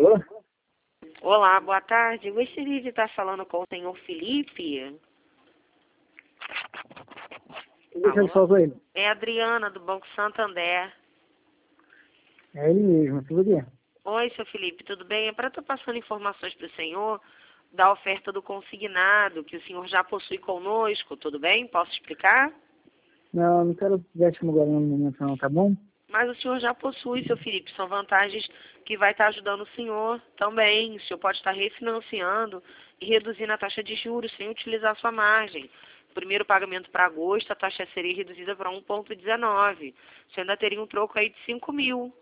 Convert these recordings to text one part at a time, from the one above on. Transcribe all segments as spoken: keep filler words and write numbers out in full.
Alô? Olá, boa tarde. Eu gostaria de estar falando com o senhor Felipe. Deixa eu falar com ele. É a Adriana, do Banco Santander. É ele mesmo, tudo bem? Oi, seu Felipe, tudo bem? É para estar passando informações para o senhor da oferta do consignado que o senhor já possui conosco, tudo bem? Posso explicar? Não, não quero décimo agora no momento não, tá bom? Mas o senhor já possui, seu Felipe. São vantagens que vai estar ajudando o senhor também. O senhor pode estar refinanciando e reduzindo a taxa de juros sem utilizar sua margem. Primeiro pagamento para agosto, a taxa seria reduzida para um vírgula dezenove. Você ainda teria um troco aí de cinco mil.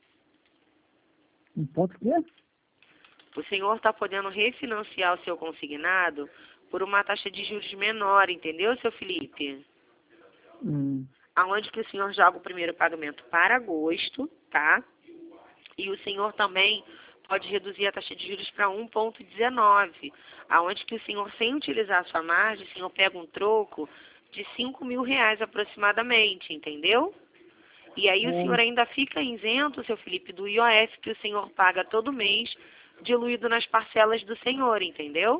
Um ponto que é? O senhor está podendo refinanciar o seu consignado por uma taxa de juros menor, entendeu, seu Felipe? Hum. Aonde que o senhor joga o primeiro pagamento para agosto, tá? E o senhor também pode reduzir a taxa de juros para um vírgula dezenove, aonde que o senhor, sem utilizar a sua margem, o senhor pega um troco de cinco mil reais aproximadamente, entendeu? E aí o É, senhor ainda fica isento, seu Felipe, do I O F que o senhor paga todo mês, diluído nas parcelas do senhor, entendeu?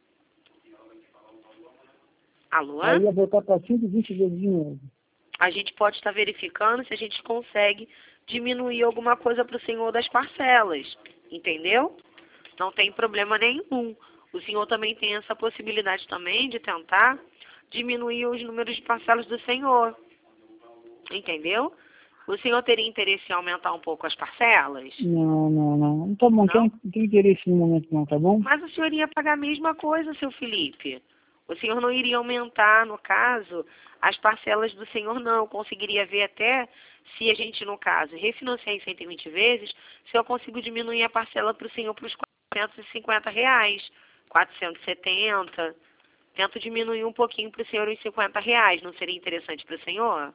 Alô? aí ia voltar para cento e vinte vezes de novo. A gente pode estar verificando se a gente consegue diminuir alguma coisa para o senhor das parcelas, entendeu? Não tem problema nenhum. O senhor também tem essa possibilidade também de tentar diminuir os números de parcelas do senhor, entendeu? O senhor teria interesse em aumentar um pouco as parcelas? Não, não, não. Tá bom, não Não? tem, não tem interesse no momento não, tá bom? Mas o senhor ia pagar a mesma coisa, seu Felipe. O senhor não iria aumentar, no caso, as parcelas do senhor, não. Conseguiria ver até se a gente, no caso, refinanciar em cento e vinte vezes, se eu consigo diminuir a parcela para o senhor para os quatrocentos e cinquenta reais, quatrocentos e setenta. Tento diminuir um pouquinho para o senhor os cinquenta reais. Não seria interessante para o senhor?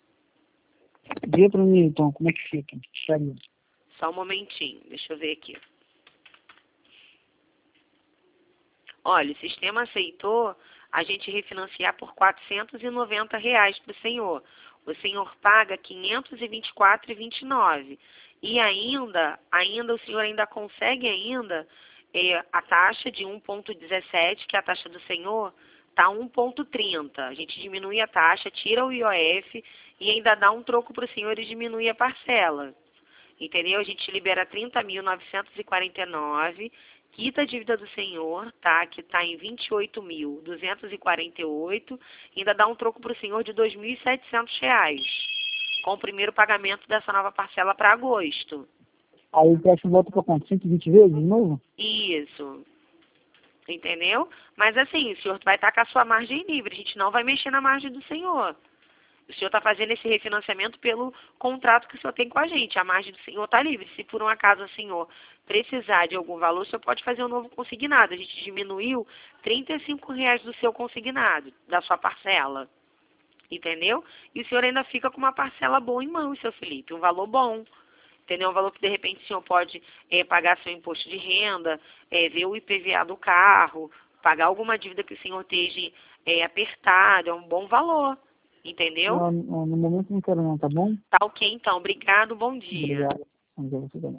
Vê para mim então, como é que fica? Sério. Só um momentinho, deixa eu ver aqui. Olha, o sistema aceitou a gente refinanciar por quatrocentos e noventa reais para o senhor. O senhor paga quinhentos e vinte e quatro reais e vinte e nove centavos. E ainda, ainda o senhor ainda consegue ainda é, a taxa de um vírgula dezessete, que é a taxa do senhor, está um vírgula trinta. A gente diminui a taxa, tira o I O F e ainda dá um troco para o senhor e diminui a parcela. Entendeu? A gente libera trinta mil novecentos e quarenta e nove, quita a dívida do senhor, tá? Que está em vinte e oito mil duzentos e quarenta e oito, ainda dá um troco para o senhor de dois mil e setecentos reais, com o primeiro pagamento dessa nova parcela para agosto. Aí o teste volta para quanto? cento e vinte vezes de novo? Isso. Entendeu? Mas assim, o senhor vai estar com a sua margem livre, a gente não vai mexer na margem do senhor. O senhor está fazendo esse refinanciamento pelo contrato que o senhor tem com a gente. A margem do senhor está livre. Se por um acaso o senhor precisar de algum valor, o senhor pode fazer um novo consignado. A gente diminuiu trinta e cinco reais do seu consignado, da sua parcela. Entendeu? E o senhor ainda fica com uma parcela boa em mãos, seu Felipe. Um valor bom. Entendeu? Um valor que de repente o senhor pode é, pagar seu imposto de renda, é, ver o I P V A do carro, pagar alguma dívida que o senhor esteja é, apertado. É um bom valor. Entendeu? Não, no momento não quero não, tá bom? Tá ok, então. Obrigado, bom dia. Obrigado. Vamos ver você também.